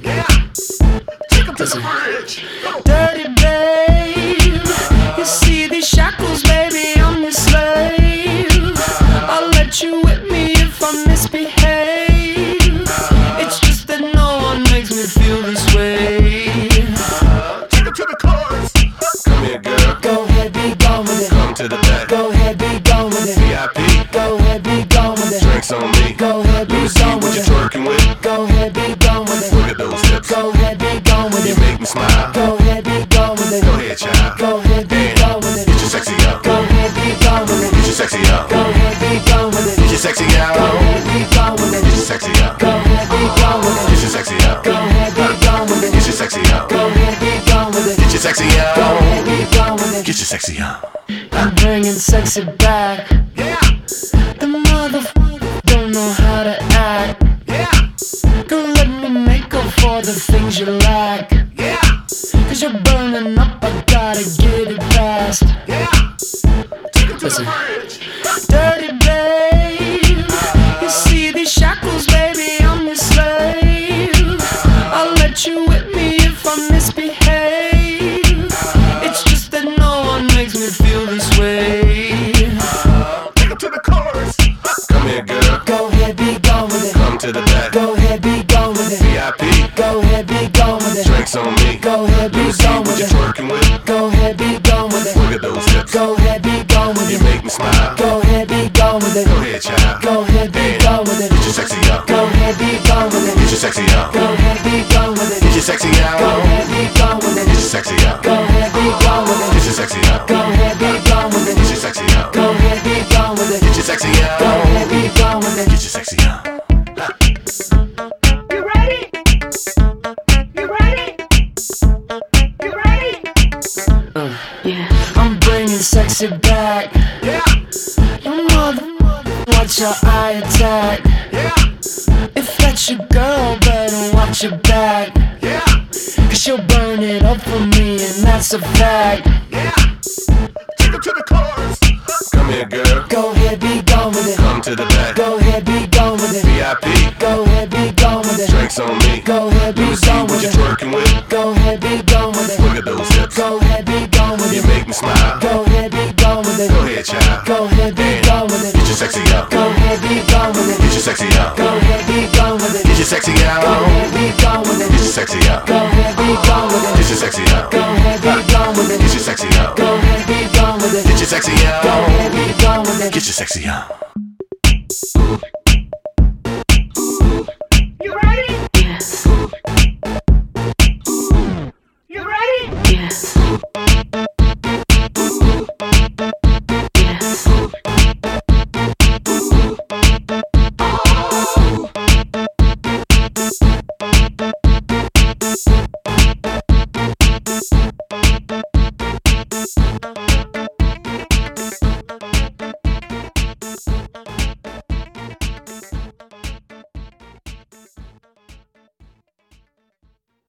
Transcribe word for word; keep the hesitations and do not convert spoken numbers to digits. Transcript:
Yeah. Take 'em to the bridge. Dirty babe, you see these shackles, baby, I'm your slave. I'll let you whip me if I misbehave. It's just that no one makes me feel this way. Take 'em to the chorus. Come here, girl. Go ahead, be gone with it. Come to the back. Go ahead, be gone with it. V I P. Go ahead, be gone with it. Drinks on me. Go ahead, be Let me see gone what with you're it. twerking with. Go ahead, be gone with it. Look at those hips. Go ahead, be gone with You it. make me smile. Go ahead, be gone with it. Go ahead, child. Go ahead, be gone with it. Get your sexy out. Go ahead, be gone with it. Get your sexy out. Go ahead, be gone with it. Get your sexy out. Go ahead, be gone with it. Get your sexy out. Go ahead, be gone with it. Get your sexy out. Go ahead, be gone with it. Get your sexy out. Go ahead, be gone with it. Get your sexy Go out. ahead, be gone with it. Get your sexy out. I'm bringing sexy back. Yeah. The motherfucker don't know how to act. Yeah. Don't let me make up for the things you lack. Yeah. Cause you're burning up, I gotta get it fast. Yeah. Take 'em to Listen. the bridge. Dirty babe, you see these shackles, baby, I'm your slave. I'll let you whip me if I misbehave. It's just that no one makes me feel this way. Take 'em to the chorus. Come here, girl. Go ahead, be gone with it. Come to the back. Go ahead, be gone with it. V I P. Go ahead, be gone with it. Drinks on me. Go ahead, Let be me see gone what with you're it. twerking with. Go ahead, be gone with it. Look at those hips. Go ahead, be gone with You it. make me smile. Go ahead, be gone with it. Go ahead, child. Go ahead, be gone with it. Get your sexy out. Go ahead, be gone with Get it. your sexy out. Go ahead, be gone with it. Get your sexy out. Go ahead, be gone with Get your it. sexy out. Go ahead, be gone with Get it. your sexy out. Go ahead, be gone with Get your it. sexy out. Go ahead, be gone with it. Get your sexy out. Go ahead, be gone with Get it. your sexy out. You ready? You ready? You ready? Yeah, I'm bringing sexy back. Yeah. Your mother, watch your eye attack. Yeah. If that's your girl, better watch your back. Yeah. Cause she'll burn it up for me, and that's a fact. Yeah. Take 'em to the chorus. Come here, girl. Go ahead, be gone with it. Come to the back. Go ahead, be gone with it. V I P. Go ahead, be gone with it. Drinks on me. Go ahead, be Let me see gone what with you're it. twerking with. Go ahead, be gone with it. Look at those hips. Go ahead, be gone with You it. make me smile. Go ahead, be gone with it. Go ahead, child. Go ahead, be gone with Get it. your sexy out. Go ahead, be gone with Get it. your sexy out. Go ahead, be gone with Get it. your sexy Go out. ahead, be gone with Get your it. sexy out. Go ahead, be gone with Get it. your sexy out. Go ahead, be gone with Get it. your sexy out. Go ahead, be gone with Get it. your sexy Go out. ahead, be gone with it. Get your sexy out.